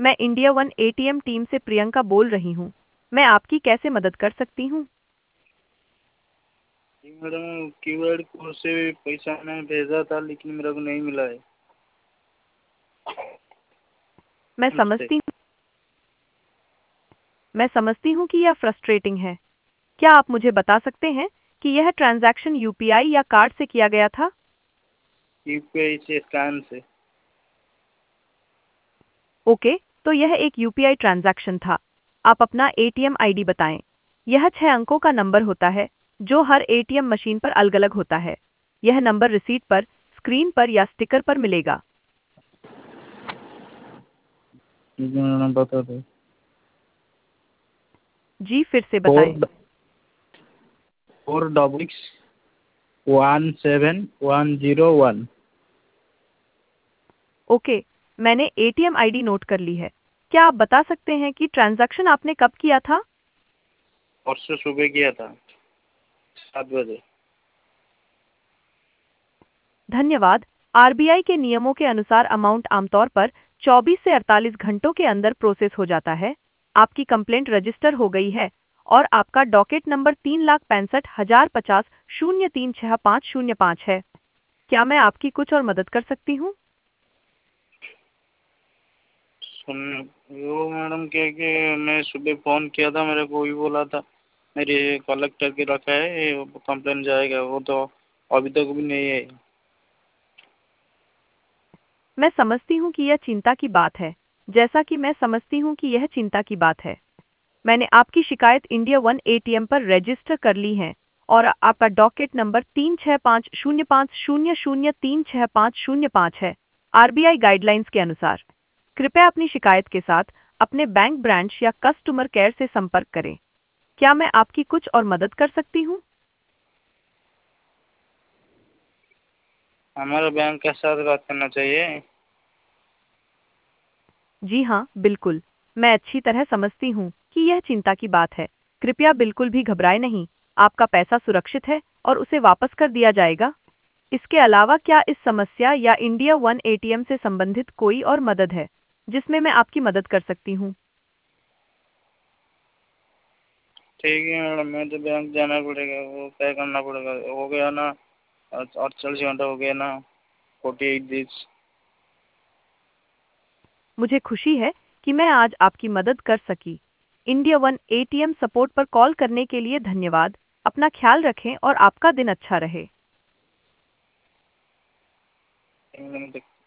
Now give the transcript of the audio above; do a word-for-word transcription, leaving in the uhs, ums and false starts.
मैं India one ATM team से प्रियंका बोल रही हूँ। मैं आपकी कैसे मदद कर सकती हूँ? जी मैडम, क्यूआर कोड से पैसा मैंने भेजा था लेकिन मेरे को नहीं मिला है। मैं नमस्ते। समझती हूँ मैं समझती हूँ कि यह फ्रस्ट्रेटिंग है। क्या आप मुझे बता सकते हैं कि यह ट्रांजैक्शन यूपीआई या कार्ड से किया गया था? यूपीआई से स्कैन से। ओके, तो यह एक यूपीआई ट्रांजैक्शन था। आप अपना एटीएम आईडी बताएं। यह छह अंकों का नंबर होता है जो हर एटीएम मशीन पर अलग-अलग होता है। यह नंबर रिसीट पर, स्क्रीन पर या स्टिकर पर मिलेगा। ठीक है मैडम, बता दो। जी, फिर से फोर बताएं। Four double six one seven one zero one. Okay, मैंने एटीएम आईडी नोट कर ली है। क्या आप बता सकते हैं कि ट्रांजैक्शन आपने कब किया था? परसों सुबह किया था, सात बजे। धन्यवाद। आरबीआई के नियमों के अनुसार अमाउंट आमतौर पर चौबीस से अड़तालीस घंटों के अंदर प्रोसेस हो जाता है। आपकी कंप्लेंट रजिस्टर हो गई है और आपका डॉकेट नंबर तीन लाख पैंसठ हजार पचास शून्य तीन छह पाँच शून्य पाँच है। क्या मैं आपकी कुछ और मदद कर सकती हूँ? सुन वो मैडम, क्या कि मैं सुबह फ़ोन किया था, मेरे को वही बोला था मेरे कलेक्टर के रखा है, कंप्लेन जाएगा। वो तो अभी तक भी नहीं है। मैं समझती हूँ कि यह चिंता की बात है। जैसा कि मैं समझती हूँ कि यह चिंता की बात है। मैंने आपकी शिकायत इंडिया वन एटीएम पर रजिस्टर कर ली है और आपका डॉकेट नंबर तीन छह पाँच शून्य पाँच शून्य शून्य तीन छह पाँच शून्य पाँच है। आरबीआई गाइडलाइंस के अनुसार कृपया अपनी शिकायत के साथ अपने बैंक ब्रांच या कस्टमर केयर से संपर्क करें। क्या मैं आपकी कुछ और मदद कर सकती हूँ? हमारे बैंक के साथ बात करना चाहिए। जी हाँ, बिल्कुल। मैं अच्छी तरह समझती हूँ कि यह चिंता की बात है। कृपया बिल्कुल भी घबराएं नहीं। आपका पैसा सुरक्षित है और उसे वापस कर दिया जाएगा। इसके अलावा क्या इस समस्या या इंडिया वन एटीएम से संबंधित कोई और मदद है जिसमें मैं आपकी मदद कर सकती हूँ? ठीक है मैडम, मैं तो बैंक जाना पड़ेगा, वो तय करना पड़ेगा। हो गया ना, अड़तालीस घंटा हो गया ना, फोर्टी एट डेज। मुझे खुशी है कि मैं आज आपकी मदद कर सकी। इंडिया वन एटीएम सपोर्ट पर कॉल करने के लिए धन्यवाद। अपना ख्याल रखें और आपका दिन अच्छा रहे। मैडम